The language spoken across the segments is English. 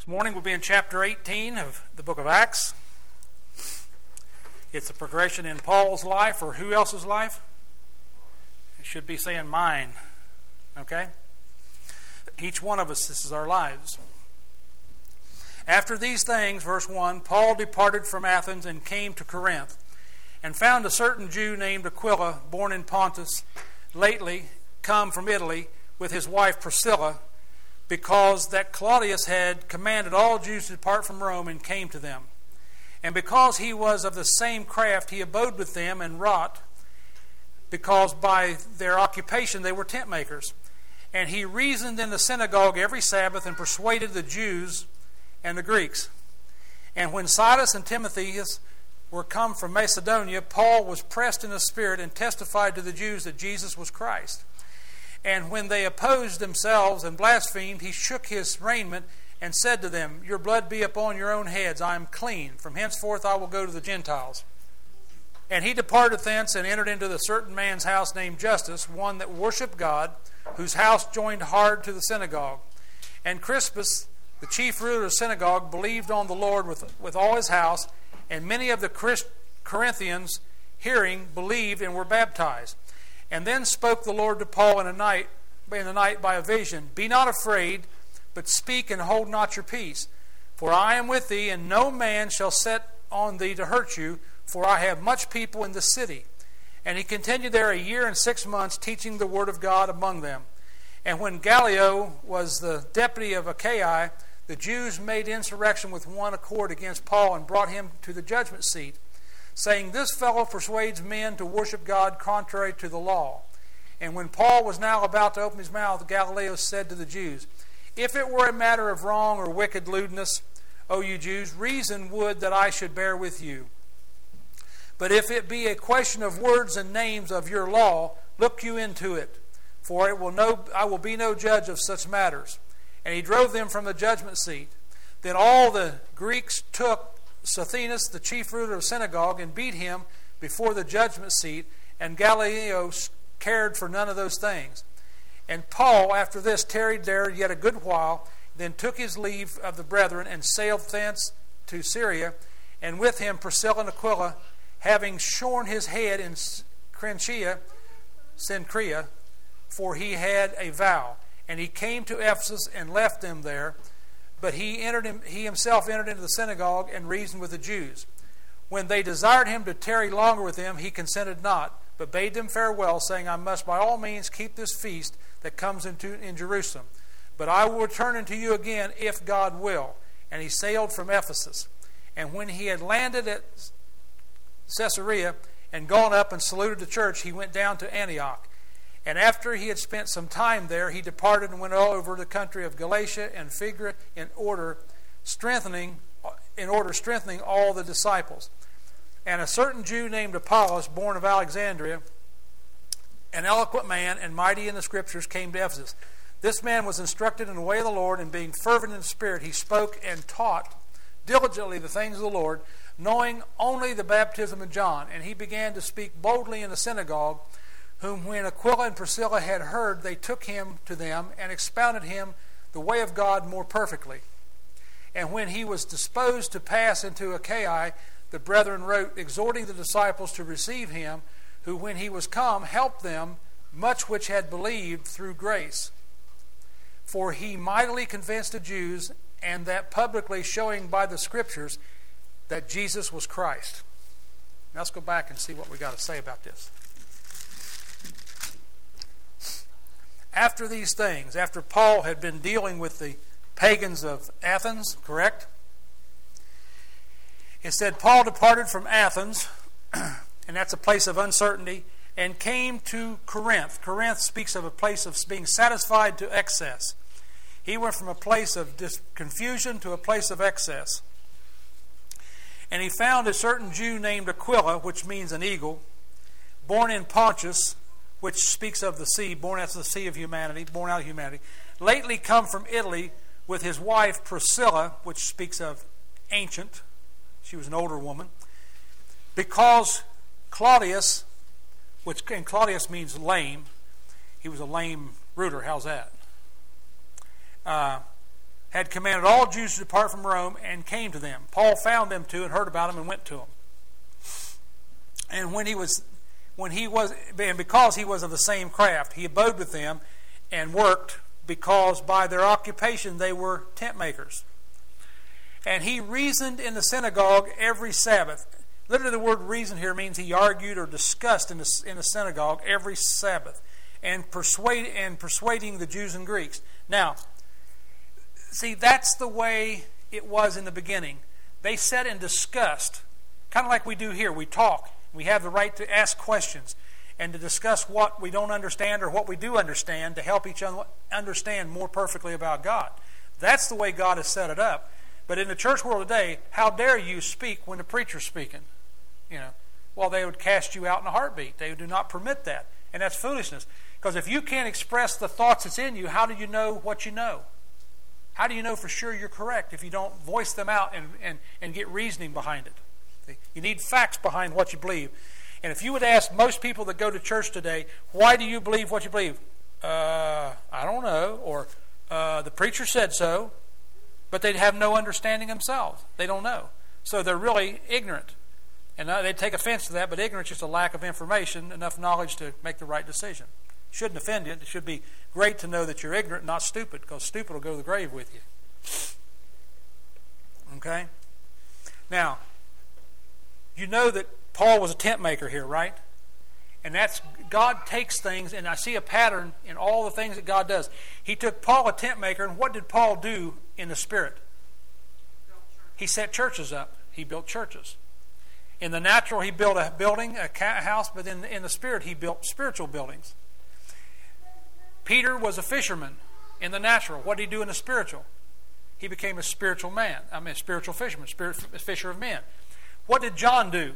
This morning we'll be in chapter 18 of the book of Acts. It's a progression in Paul's life, or who else's life? It should be saying mine. Okay? Each one of us, this is our lives. After these things, verse 1, Paul departed from Athens and came to Corinth, and found a certain Jew named Aquila, born in Pontus, lately come from Italy, with his wife Priscilla, because that Claudius had commanded all Jews to depart from Rome, and came to them. And because he was of the same craft, he abode with them and wrought, because by their occupation they were tent makers. And he reasoned in the synagogue every Sabbath, and persuaded the Jews and the Greeks. And when Silas and Timothy were come from Macedonia, Paul was pressed in the Spirit, and testified to the Jews that Jesus was Christ. And when they opposed themselves and blasphemed, he shook his raiment and said to them, Your blood be upon your own heads, I am clean. From henceforth I will go to the Gentiles. And he departed thence, and entered into a certain man's house named Justus, one that worshipped God, whose house joined hard to the synagogue. And Crispus, the chief ruler of the synagogue, believed on the Lord with all his house, and many of the Corinthians, hearing, believed and were baptized. And then spoke the Lord to Paul in the night by a vision, Be not afraid, but speak and hold not your peace. For I am with thee, and no man shall set on thee to hurt you, for I have much people in the city. And he continued there 1 year and 6 months, teaching the word of God among them. And when Gallio was the deputy of Achaia, the Jews made insurrection with one accord against Paul, and brought him to the judgment seat, saying, This fellow persuades men to worship God contrary to the law. And when Paul was now about to open his mouth, Gallio said to the Jews, If it were a matter of wrong or wicked lewdness, O you Jews, reason would that I should bear with you. But if it be a question of words and names of your law, look you into it, for I will be no judge of such matters. And he drove them from the judgment seat. Then all the Greeks took Sosthenes, the chief ruler of the synagogue, and beat him before the judgment seat, and Gallio cared for none of those things. And Paul, after this, tarried there yet a good while, then took his leave of the brethren, and sailed thence to Syria, and with him Priscilla and Aquila, having shorn his head in Cenchrea, for he had a vow. And he came to Ephesus and left them there. But he himself entered into the synagogue and reasoned with the Jews. When they desired him to tarry longer with them, he consented not, but bade them farewell, saying, I must by all means keep this feast that comes in Jerusalem. But I will return unto you again, if God will. And he sailed from Ephesus. And when he had landed at Caesarea and gone up and saluted the church, he went down to Antioch. And after he had spent some time there, he departed and went all over the country of Galatia and Phrygia in order strengthening all the disciples. And a certain Jew named Apollos, born of Alexandria, an eloquent man and mighty in the Scriptures, came to Ephesus. This man was instructed in the way of the Lord, and being fervent in the Spirit, he spoke and taught diligently the things of the Lord, knowing only the baptism of John. And he began to speak boldly in the synagogue, whom when Aquila and Priscilla had heard, they took him to them, and expounded him the way of God more perfectly. And when he was disposed to pass into Achaia, the brethren wrote, exhorting the disciples to receive him, who when he was come helped them much which had believed through grace. For he mightily convinced the Jews, and that publicly showing by the Scriptures that Jesus was Christ. Now let's go back and see what we got to say about this. After these things, after Paul had been dealing with the pagans of Athens, correct? It said Paul departed from Athens, and that's a place of uncertainty, and came to Corinth. Corinth speaks of a place of being satisfied to excess. He went from a place of confusion to a place of excess. And he found a certain Jew named Aquila, which means an eagle, born in Pontus, which speaks of the sea, born out of the sea of humanity, born out of humanity, lately come from Italy with his wife Priscilla, which speaks of ancient. She was an older woman. Because Claudius, and Claudius means lame, he was a lame ruler. How's that? had commanded all Jews to depart from Rome and came to them. Paul found them too and heard about them and went to them. And because he was of the same craft, he abode with them and worked, because by their occupation they were tent makers. And he reasoned in the synagogue every Sabbath. Literally the word reason here means he argued or discussed in the synagogue every Sabbath, and persuading the Jews and Greeks. Now, see, that's the way it was in the beginning. They sat and discussed, kind of like we do here. We talk. We have the right to ask questions and to discuss what we don't understand or what we do understand to help each other understand more perfectly about God. That's the way God has set it up. But in the church world today, how dare you speak when the preacher's speaking? Well, they would cast you out in a heartbeat. They do not permit that. And that's foolishness. Because if you can't express the thoughts that's in you, how do you know what you know? How do you know for sure you're correct if you don't voice them out and get reasoning behind it? You need facts behind what you believe. And if you would ask most people that go to church today, why do you believe what you believe? I don't know. Or the preacher said so. But they'd have no understanding themselves. They don't know. So they're really ignorant. And they take offense to that, but ignorance is just a lack of information, enough knowledge to make the right decision. Shouldn't offend you. It should be great to know that you're ignorant, not stupid, because stupid will go to the grave with you. Okay? Now, you know that Paul was a tent maker here, right? And that's, God takes things, and I see a pattern in all the things that God does. He took Paul, a tent maker, and what did Paul do in the Spirit? He set churches up. He built churches. In the natural, he built a building, a house, but in the Spirit, he built spiritual buildings. Peter was a fisherman in the natural. What did he do in the spiritual? He became a spiritual man. A spiritual fisherman, fisher of men. What did John do?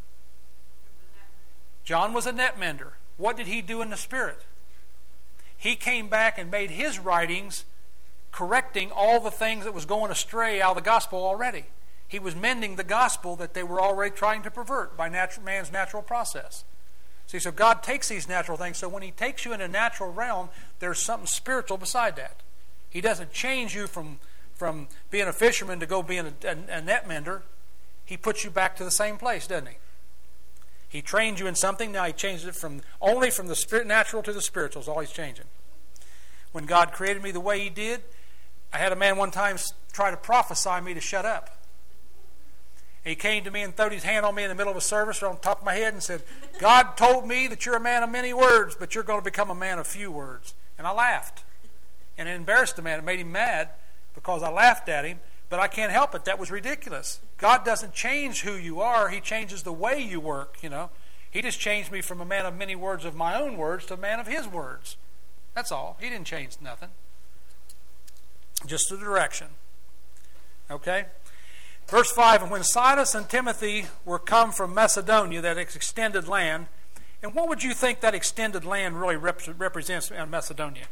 John was a net mender. What did he do in the Spirit? He came back and made his writings correcting all the things that was going astray out of the gospel already. He was mending the gospel that they were already trying to pervert by man's natural process. See, so God takes these natural things. So when he takes you in a natural realm, there's something spiritual beside that. He doesn't change you from being a fisherman to go being a net mender. He puts you back to the same place, doesn't he? He trained you in something. Now he changes it only from the spirit natural to the spiritual is all he's changing. When God created me the way he did, I had a man one time try to prophesy me to shut up. He came to me and threw his hand on me in the middle of a service on top of my head and said, God told me that you're a man of many words, but you're going to become a man of few words. And I laughed. And it embarrassed the man. It made him mad because I laughed at him. But I can't help it. That was ridiculous. God doesn't change who you are. He changes the way you work, He just changed me from a man of many words of my own words to a man of his words. That's all. He didn't change nothing. Just the direction. Okay? Verse 5, and when Silas and Timothy were come from Macedonia, that extended land, and what would you think that extended land really represents in Macedonia?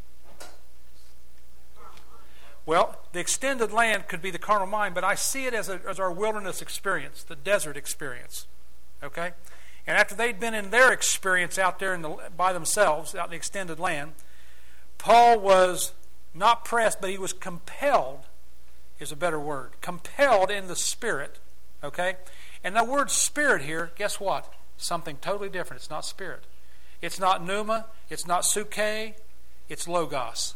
Well, the extended land could be the carnal mind, but I see it as our wilderness experience, the desert experience. Okay? And after they'd been in their experience out there by themselves, out in the extended land, Paul was not pressed, but he was compelled, is a better word. Compelled in the Spirit. Okay? And the word Spirit here, guess what? Something totally different. It's not Spirit. It's not pneuma. It's not suke. It's logos.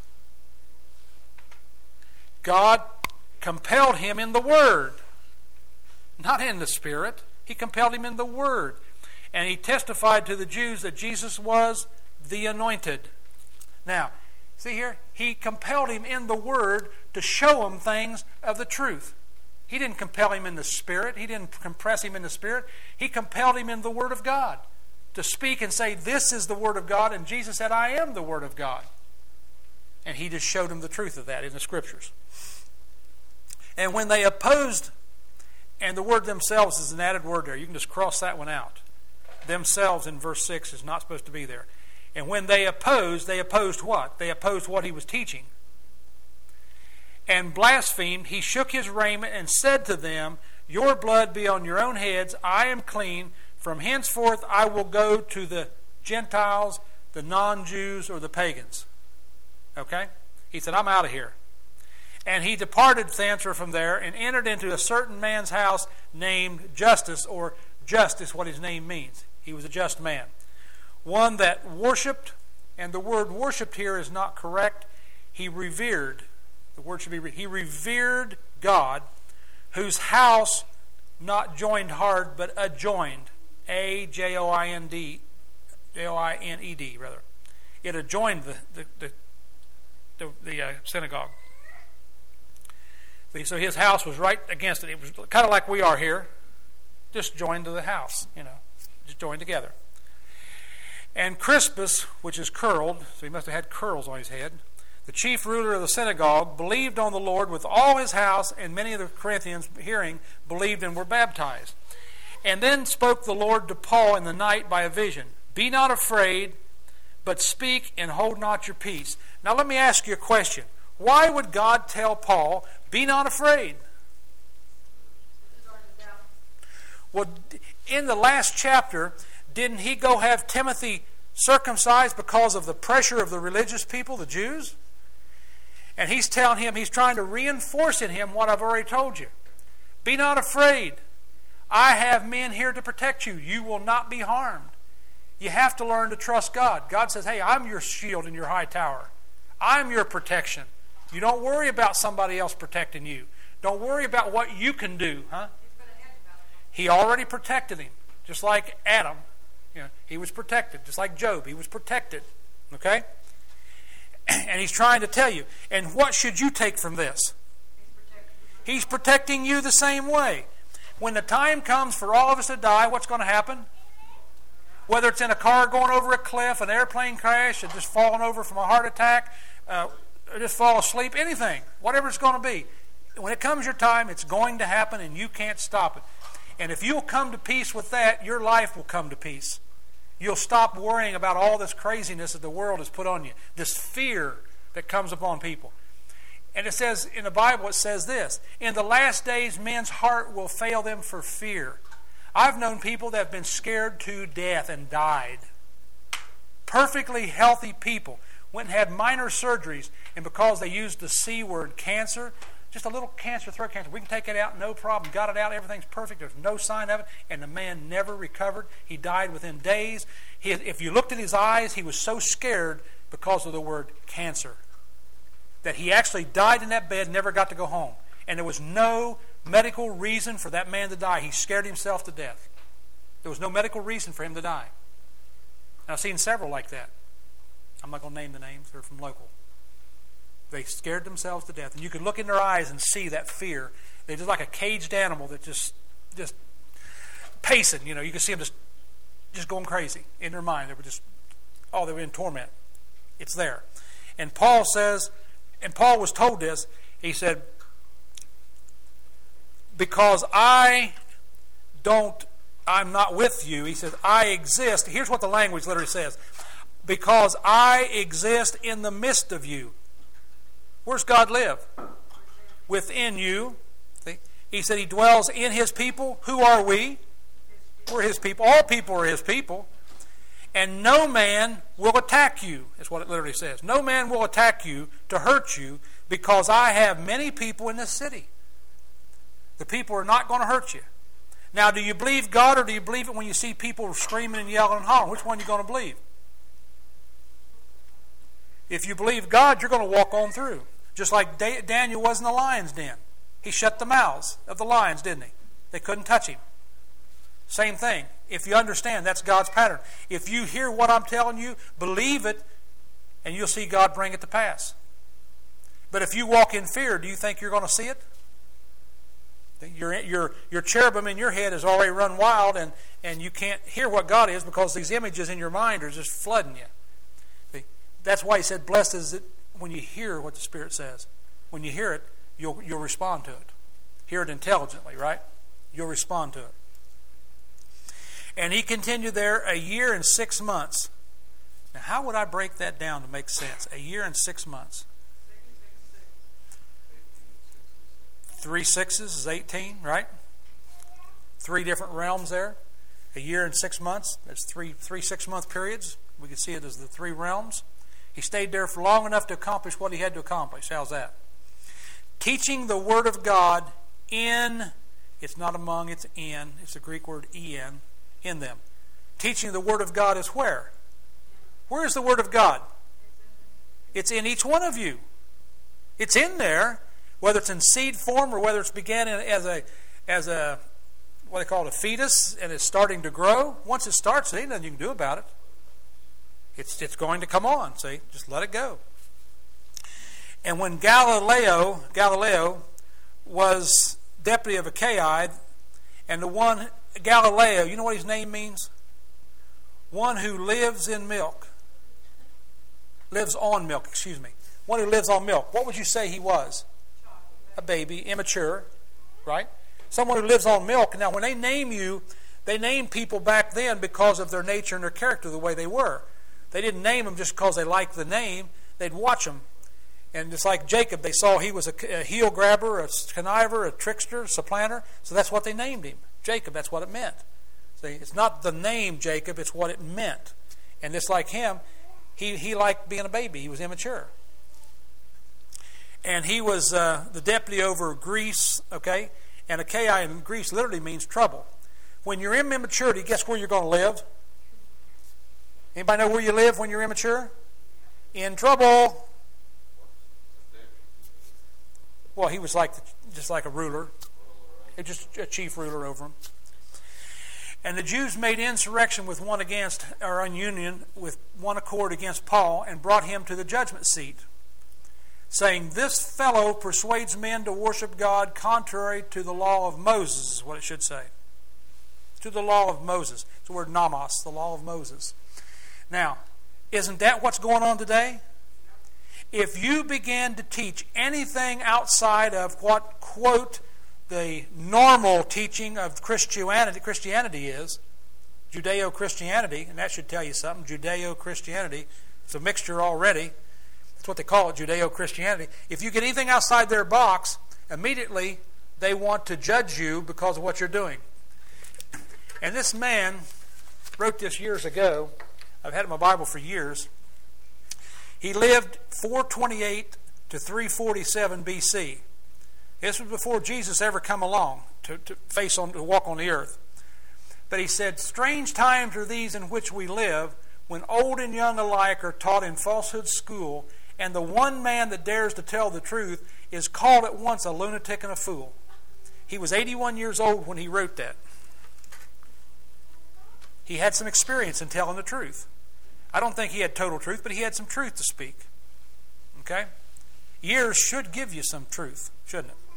God compelled him in the Word. Not in the Spirit. He compelled him in the Word. And he testified to the Jews that Jesus was the Anointed. Now, see here? He compelled him in the Word to show him things of the truth. He didn't compel him in the Spirit. He didn't compress him in the Spirit. He compelled him in the Word of God to speak and say, this is the Word of God. And Jesus said, I am the Word of God. And he just showed him the truth of that in the Scriptures. And when they opposed, and the word themselves is an added word there. You can just cross that one out. Themselves in verse 6 is not supposed to be there. And when they opposed what? They opposed what he was teaching. And blasphemed, he shook his raiment and said to them, your blood be on your own heads. I am clean. From henceforth I will go to the Gentiles, the non-Jews, or the pagans. Okay? He said, I'm out of here. And he departed thence or from there and entered into a certain man's house named Justus, or just is what his name means. He was a just man. One that worshipped, and the word worshipped here is not correct. He revered. The word should be, he revered God, whose house not joined hard, but adjoined. A-J-O-I-N-D, J-O-I-N-E-D, rather. It adjoined the synagogue. So his house was right against it. It was kind of like we are here, just joined to the house, just joined together. And Crispus, which is curled, so he must have had curls on his head, the chief ruler of the synagogue, believed on the Lord with all his house, and many of the Corinthians, hearing, believed and were baptized. And then spoke the Lord to Paul in the night by a vision. Be not afraid, but speak and hold not your peace. Now let me ask you a question. Why would God tell Paul, be not afraid? Well, in the last chapter, didn't he go have Timothy circumcised because of the pressure of the religious people, the Jews? And he's telling him, he's trying to reinforce in him what I've already told you. Be not afraid. I have men here to protect you. You will not be harmed. You have to learn to trust God. God says, hey, I'm your shield and your high tower. I'm your protection. You don't worry about somebody else protecting you. Don't worry about what you can do. He already protected him. Just like Adam. He was protected. Just like Job. He was protected. Okay? And he's trying to tell you. And what should you take from this? He's protecting you the same way. When the time comes for all of us to die, what's going to happen? Whether it's in a car going over a cliff, an airplane crash, or just falling over from a heart attack, or just fall asleep, anything, whatever it's going to be. When it comes your time, it's going to happen and you can't stop it. And if you'll come to peace with that, your life will come to peace. You'll stop worrying about all this craziness that the world has put on you, this fear that comes upon people. And it says, in the Bible, it says this, in the last days, men's heart will fail them for fear. I've known people that have been scared to death and died. Perfectly healthy people went and had minor surgeries, and because they used the C word, cancer, just a little cancer, throat cancer, we can take it out, no problem, got it out, everything's perfect, there's no sign of it, and the man never recovered. He died within days. If you looked at his eyes, he was so scared because of the word cancer that he actually died in that bed, never got to go home. And there was no medical reason for that man to die. He scared himself to death. There was no medical reason for him to die. And I've seen several like that. I'm not going to name the names. They're from local. They scared themselves to death. And you could look in their eyes and see that fear. They're just like a caged animal that just pacing. You can see them just going crazy in their mind. They were in torment. It's there. And Paul says, and Paul was told this, he said, because I'm not with you. He says, I exist. Here's what the language literally says. Because I exist in the midst of you. Where's God live? Within you. See? He said he dwells in his people. Who are we? We're his people. All people are his people. And no man will attack you, is what it literally says. No man will attack you to hurt you because I have many people in this city. The people are not going to hurt you. Now, do you believe God or do you believe it when you see people screaming and yelling and hollering? Which one are you going to believe? If you believe God, you're going to walk on through. Just like Daniel was in the lion's den. He shut the mouths of the lions, didn't he? They couldn't touch him. Same thing. If you understand, that's God's pattern. If you hear what I'm telling you, believe it, and you'll see God bring it to pass. But if you walk in fear, do you think you're going to see it? Your cherubim in your head has already run wild, and you can't hear what God is because these images in your mind are just flooding you. That's why he said, blessed is it when you hear what the Spirit says. When you hear it, you'll respond to it. Hear it intelligently, right? You'll respond to it. And he continued there 1 year and 6 months. Now, how would I break that down to make sense? 1 year and 6 months. 3 sixes is 18, right? 3 different realms there. 1 year and 6 months. That's three 6-month periods. We can see it as the 3 realms. He stayed there for long enough to accomplish what he had to accomplish. How's that? teaching the Word of God in, it's not among, it's in, it's the Greek word in them. Teaching the Word of God is where? Where is the Word of God? It's in each one of you. It's in there, whether it's in seed form or whether it's began as a what they call it, a fetus, and it's starting to grow. Once it starts, there ain't nothing you can do about it. It's going to come on. See, just let it go. And when Galileo was deputy of Achaia, and the one Galileo, you know what his name means? One who lives in milk. Lives on milk, excuse me. One who lives on milk. What would you say he was? A baby, immature, right? Someone who lives on milk. Now, when they name you, they named people back then because of their nature and their character, the way they were. They didn't name them just because they liked the name. They'd watch them. And just like Jacob, they saw he was a heel grabber, a conniver, a trickster, a supplanter. So that's what they named him. Jacob, that's what it meant. See, it's not the name Jacob, it's what it meant. And just like him, he liked being a baby. He was immature. And he was the deputy over Greece, okay? And Achaia in Greece literally means trouble. When you're in immaturity, guess where you're going to live? Anybody know where you live when you're immature? In trouble. Well, he was just like a ruler. Just a chief ruler over them. And the Jews made insurrection with one against, or in union with one accord against Paul, and brought him to the judgment seat, saying, "This fellow persuades men to worship God contrary to the law of Moses," is what it should say. To the law of Moses. It's the word nomos, the law of Moses. Now, isn't that what's going on today? If you begin to teach anything outside of what, quote, the normal teaching of Christianity is, Judeo-Christianity, and that should tell you something, Judeo-Christianity, it's a mixture already. That's what they call it, Judeo-Christianity. If you get anything outside their box, immediately they want to judge you because of what you're doing. And this man wrote this years ago. I've had it in my Bible for years. He lived 428 to 347 BC. This was before Jesus ever come along to walk on the earth. But he said, "Strange times are these in which we live, when old and young alike are taught in falsehood school, and the one man that dares to tell the truth is called at once a lunatic and a fool." He was 81 years old when he wrote that. He had some experience in telling the truth. I don't think he had total truth, but he had some truth to speak. Okay? Years should give you some truth, shouldn't it?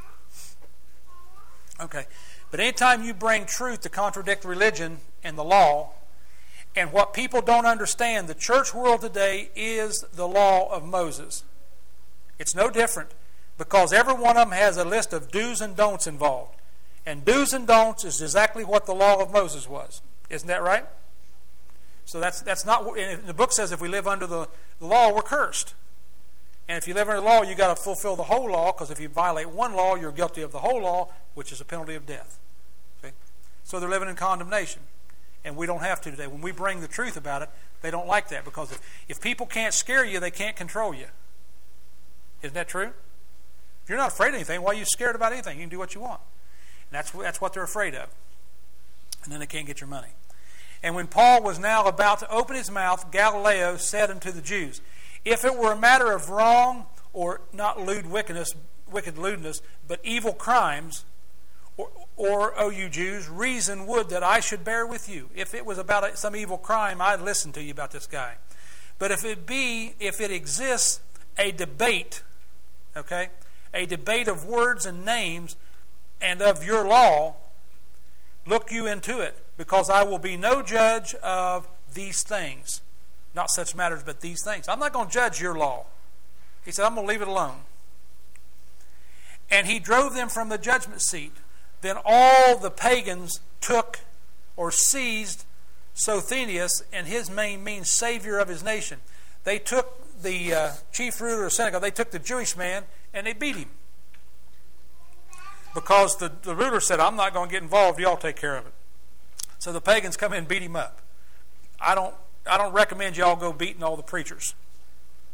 Okay. But anytime you bring truth to contradict religion and the law, and what people don't understand, the church world today is the law of Moses. It's no different, because every one of them has a list of do's and don'ts involved. And do's and don'ts is exactly what the law of Moses was. Isn't that right? So that's not. And the book says if we live under the law, we're cursed. And if you live under the law, you've got to fulfill the whole law, because if you violate one law, you're guilty of the whole law, which is a penalty of death. See? So they're living in condemnation. And we don't have to today. When we bring the truth about it, they don't like that, because if people can't scare you, they can't control you. Isn't that true? If you're not afraid of anything, why are you scared about anything? You can do what you want. And that's what they're afraid of. And then they can't get your money. And when Paul was now about to open his mouth, Galileo said unto the Jews, "If it were a matter of wrong, or not wicked lewdness, but evil crimes, or, O you Jews, reason would that I should bear with you." If it was about some evil crime, I'd listen to you about this guy. But if it exists a debate, okay, a debate of words and names and of your law, look you into it, because I will be no judge of these things. Not such matters, but these things. I'm not going to judge your law. He said, I'm going to leave it alone. And he drove them from the judgment seat. Then all the pagans took or seized Sothenius, and his name means Savior of his nation. They took the chief ruler of the synagogue, they took the Jewish man, and they beat him. Because the ruler said, I'm not going to get involved, y'all take care of it. So the pagans come in and beat him up. I don't recommend y'all go beating all the preachers.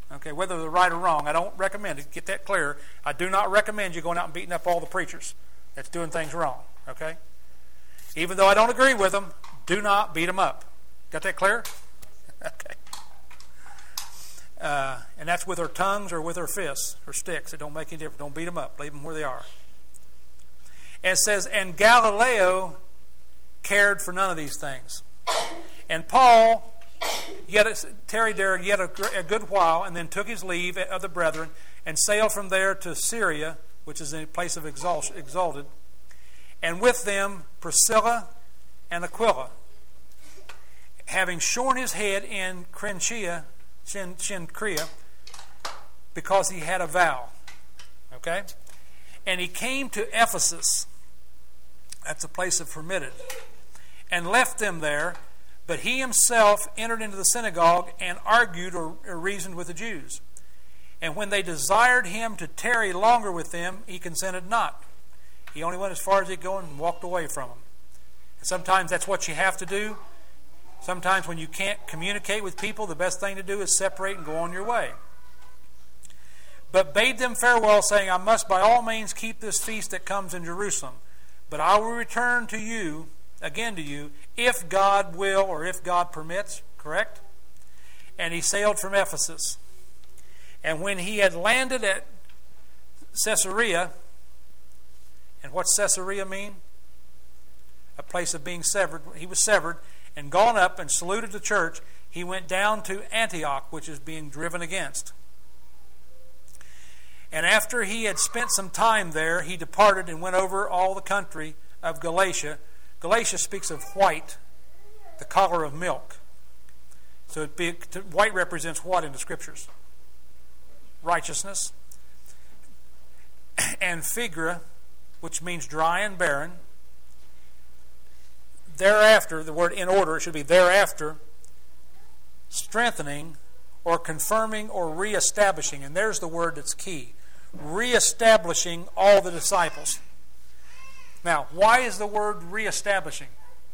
Okay, whether they're right or wrong, I don't recommend it. Get that clear. I do not recommend you going out and beating up all the preachers that's doing things wrong. Okay? Even though I don't agree with them, do not beat them up. Got that clear? Okay. And that's with our tongues or with our fists or sticks. It don't make any difference. Don't beat them up. Leave them where they are. And it says, and Galileo cared for none of these things. And Paul tarried there yet a good while, and then took his leave of the brethren, and sailed from there to Syria, which is a place of exalted, and with them Priscilla and Aquila, having shorn his head in Cenchrea, because he had a vow. Okay? And he came to Ephesus, that's a place of permitted, and left them there. But he himself entered into the synagogue and argued or reasoned with the Jews. And when they desired him to tarry longer with them, he consented not. He only went as far as he could go and walked away from them. And sometimes that's what you have to do. Sometimes when you can't communicate with people, the best thing to do is separate and go on your way. But bade them farewell, saying, I must by all means keep this feast that comes in Jerusalem. But I will return to you, again to you, if God will or if God permits. Correct? And he sailed from Ephesus. And when he had landed at Caesarea, and what's Caesarea mean? A place of being severed. He was severed and gone up and saluted the church. He went down to Antioch, which is being driven against. And after he had spent some time there, he departed and went over all the country of Galatia. Galatia speaks of white, the color of milk. So white represents what in the Scriptures? Righteousness. And Phrygia, which means dry and barren. Thereafter, the word in order, it should be thereafter, strengthening or confirming or reestablishing. And there's the word that's key. Reestablishing all the disciples. Now, why is the word reestablishing?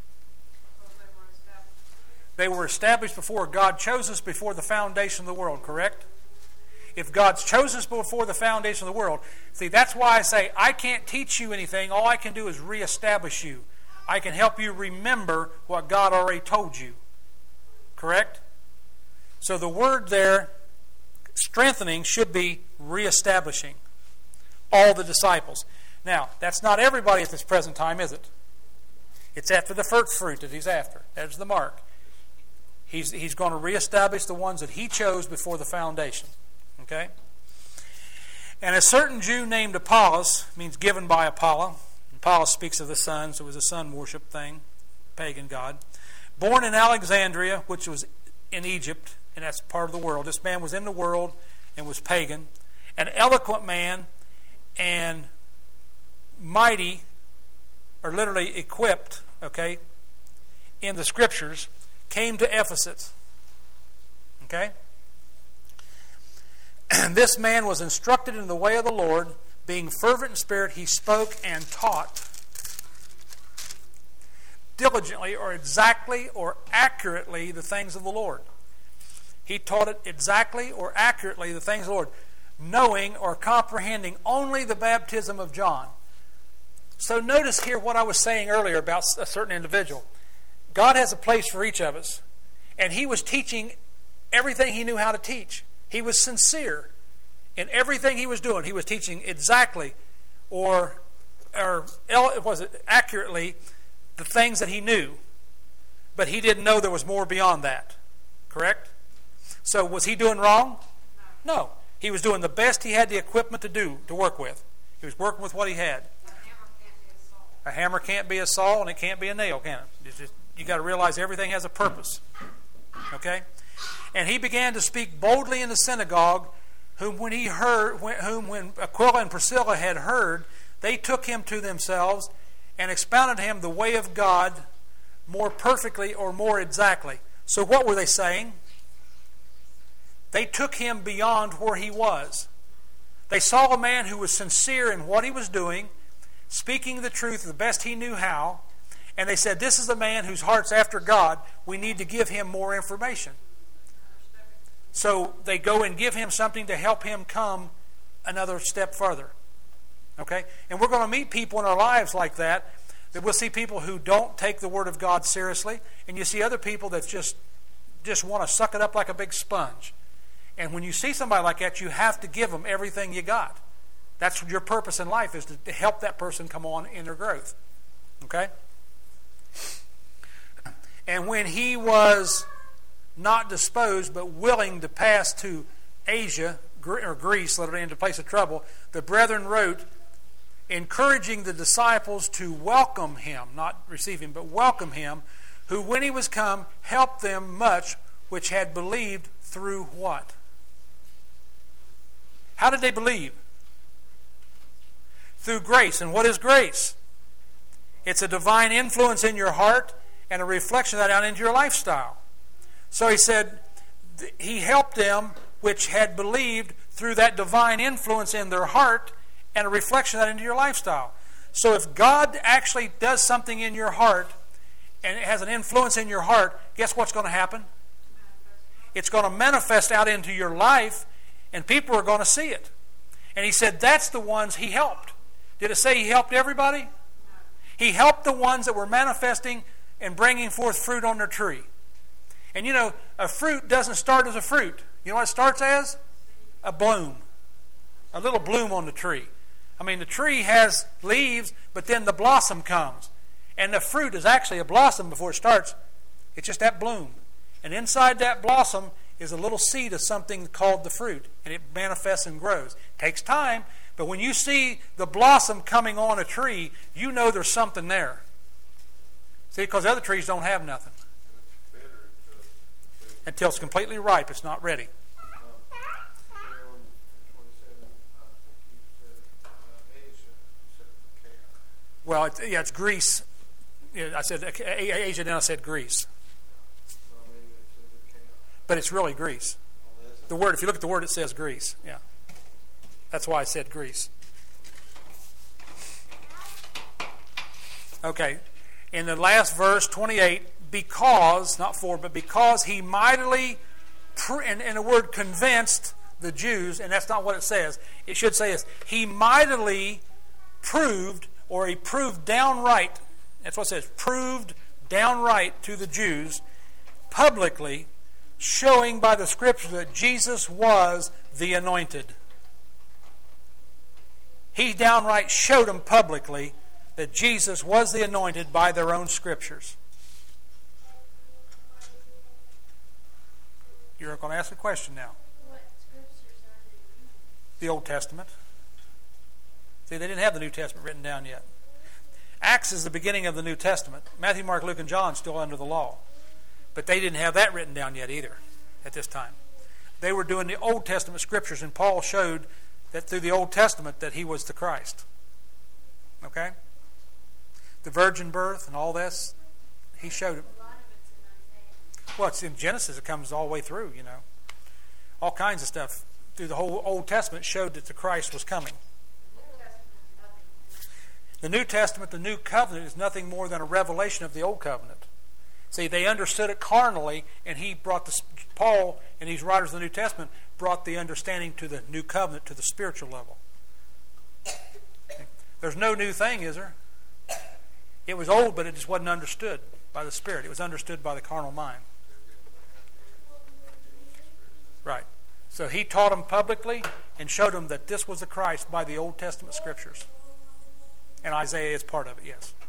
They were established before. God chose us before the foundation of the world, correct? If God chose us before the foundation of the world, see, that's why I say, I can't teach you anything. All I can do is reestablish you. I can help you remember what God already told you. Correct? So the word there, strengthening, should be reestablishing all the disciples. Now, that's not everybody at this present time, is it? It's after the first fruit that he's after. That's the mark. He's going to reestablish the ones that he chose before the foundation. Okay? And a certain Jew named Apollos, means given by Apollo. Apollos speaks of the sun, so it was a sun worship thing, pagan god. Born in Alexandria, which was in Egypt, and that's part of the world. This man was in the world and was pagan. An eloquent man and mighty, or literally equipped, okay, in the Scriptures, came to Ephesus. Okay? And this man was instructed in the way of the Lord, being fervent in spirit, he spoke and taught diligently or exactly or accurately the things of the Lord. He taught it exactly or accurately the things of the Lord, knowing or comprehending only the baptism of John. So notice here what I was saying earlier about a certain individual. God has a place for each of us. And he was teaching everything he knew how to teach. He was sincere in everything he was doing. He was teaching exactly or was it accurately the things that he knew. But he didn't know there was more beyond that. Correct? So was he doing wrong? No. He was doing the best he had the equipment to work with. He was working with what he had. A hammer can't be a saw, and it can't be a nail, can it? You got to realize everything has a purpose. Okay? And he began to speak boldly in the synagogue, whom when Aquila and Priscilla had heard, they took him to themselves and expounded to him the way of God more perfectly or more exactly. So what were they saying? They took him beyond where he was. They saw a man who was sincere in what he was doing, speaking the truth the best he knew how, and they said, this is a man whose heart's after God. We need to give him more information. So they go and give him something to help him come another step further. Okay? And we're going to meet people in our lives like that. That we'll see people who don't take the Word of God seriously. And you see other people that just want to suck it up like a big sponge. And when you see somebody like that, you have to give them everything you got. That's your purpose in life, is to help that person come on in their growth. Okay? And when he was not disposed but willing to pass to Asia, or Greece, literally into a place of trouble, the brethren wrote, encouraging the disciples to welcome him, not receive him, but welcome him, who when he was come helped them much which had believed through what? How did they believe? Through grace. And what is grace? It's a divine influence in your heart and a reflection of that out into your lifestyle. So he said, he helped them which had believed through that divine influence in their heart and a reflection of that into your lifestyle. So if God actually does something in your heart and it has an influence in your heart, guess what's going to happen? It's going to manifest out into your life, and people are going to see it. And he said that's the ones he helped. Did it say he helped everybody? He helped the ones that were manifesting and bringing forth fruit on their tree. And you know, a fruit doesn't start as a fruit. You know what it starts as? A bloom. A little bloom on the tree. I mean, the tree has leaves, but then the blossom comes. And the fruit is actually a blossom before it starts. It's just that bloom. And inside that blossom is a little seed of something called the fruit. And it manifests and grows. It takes time, but when you see the blossom coming on a tree, you know there's something there. See, because other trees don't have nothing. Until it's completely ripe, it's not ready. Well, it's Greece. I said Asia, then I said Greece. But it's really Greece. The word, if you look at the word, it says Greece. Yeah. That's why I said Greece. Okay. In the last verse, 28, because, not for, but because he mightily, and the word convinced the Jews, and that's not what it says. It should say this. He mightily proved, or he proved downright, that's what it says, proved downright to the Jews, publicly, showing by the Scripture that Jesus was the anointed. He downright showed them publicly that Jesus was the anointed by their own Scriptures. You're going to ask a question now. What Scriptures are they? The Old Testament. See, they didn't have the New Testament written down yet. Acts is the beginning of the New Testament. Matthew, Mark, Luke, and John still under the law. But they didn't have that written down yet either at this time. They were doing the Old Testament Scriptures, and Paul showed that through the Old Testament that he was the Christ. Okay? The virgin birth and all this, he showed it. A lot of it's in Isaiah. Well, it's in Genesis. It comes all the way through, you know. All kinds of stuff through the whole Old Testament showed that the Christ was coming. The New Testament, the New Covenant, is nothing more than a revelation of the Old Covenant. See, they understood it carnally, and Paul and these writers of the New Testament brought the understanding to the New Covenant, to the spiritual level. There's no new thing, is there? It was old, but it just wasn't understood by the Spirit. It was understood by the carnal mind. Right. So he taught them publicly and showed them that this was the Christ by the Old Testament Scriptures. And Isaiah is part of it, yes.